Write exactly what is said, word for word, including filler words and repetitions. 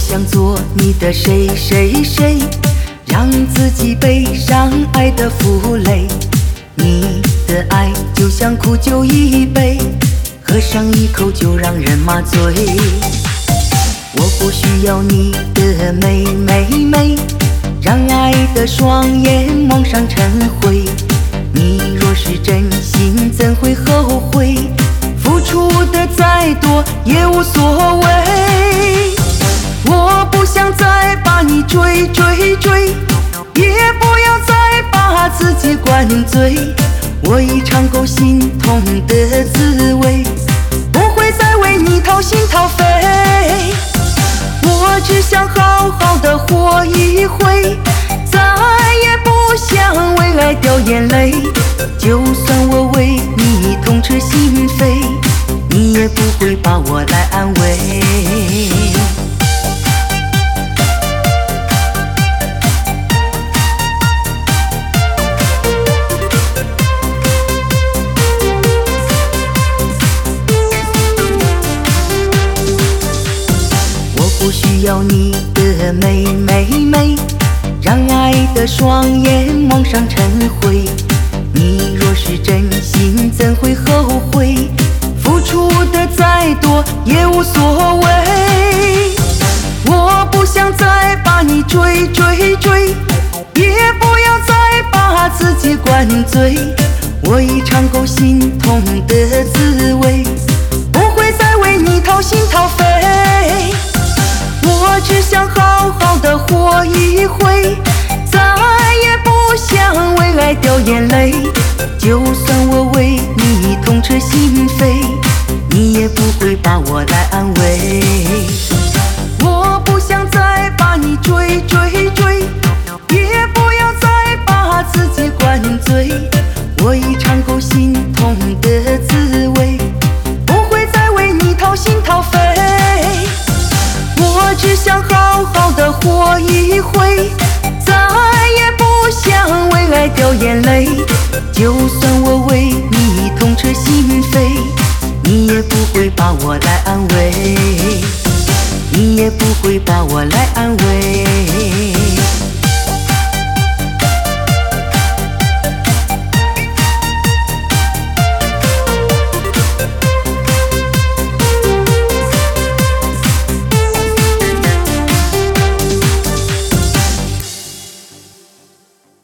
想做你的谁谁谁，让自己背上爱的负累。你的爱就像苦酒一杯，喝上一口就让人麻醉。我不需要你的美美美，让爱的双眼蒙上尘灰。你若是真心怎会后悔，付出的再多也无所谓。我不想再把你追追追，也不要再把自己灌醉。我已尝够心痛的滋味，不会再为你掏心掏肺。我只想好好的活一回，再也不想为爱掉眼泪。就算我为你痛彻心扉，你也不会把我来安慰。不需要你的美美美，让爱的双眼蒙上尘灰。你若是真心怎会后悔，付出的再多也无所谓。我不想再把你追追追，也不要再把自己灌醉。我已尝够心痛的滋味，不会再为你掏心掏肺。我只想好好的活一回，再也不想为爱掉眼泪。就算我为你痛彻心扉，你也不会把我来安慰。我不想再把你追追追，也不要再把自己灌醉。我已尝够心痛的滋味，不会再为你掏心掏肺。我只想好好的活一回，再也不想为爱掉眼泪。就算我为你痛彻心扉，你也不会把我来安慰，你也不会把我来安慰。